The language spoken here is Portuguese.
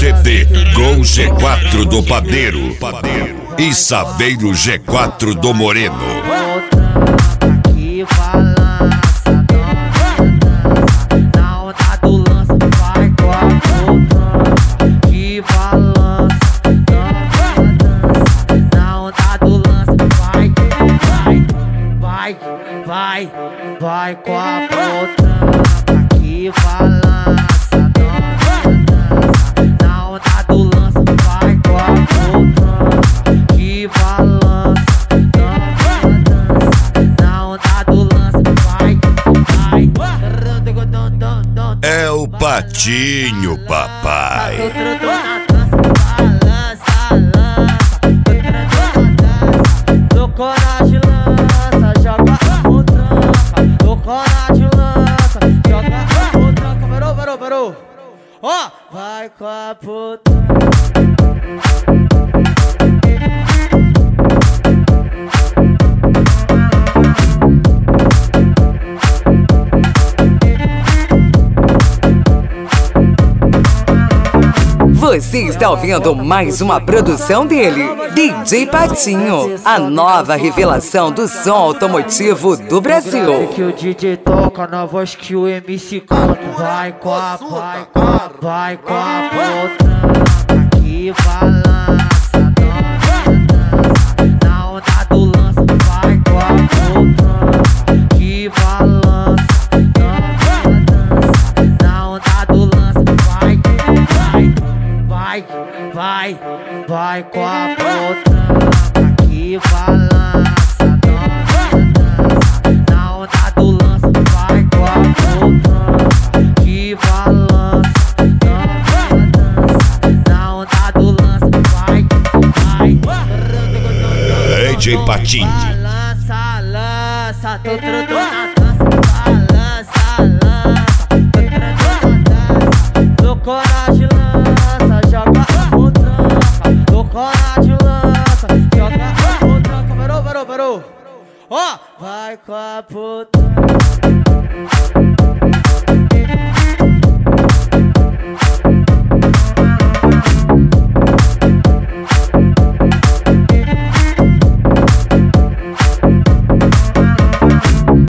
CD Gol G4 do Padeiro e Saveiro G4 do Moreno. Que balança, na onda do lança, vai com a voltando. Que balança, na onda do lança, vai com a voltando. Que balança, na onda do lança, vai com a voltando. Que balança, é o Patinho, papai. Do coragem lança, joga o tranca. Do coragem lança, joga o tranca. Parou. Ó, vai com a puta. Você está ouvindo mais uma produção dele, DJ Patinho, a nova revelação do som automotivo do Brasil. Que o DJ toca na voz que o MC canta. Vai com a potranca que balança, na onda do lança, vai com a potranca que balança, na onda do lança, vai com a potranca que balança, na onda do lança, vai com a potranca que balança, na onda do lança, vai. DJ Patinho. Lança, tô trotando na dança, lança, do coragem lança, joga o tranca. Do coragem lança, joga o tranca. Parou. Ó, vai com a puta.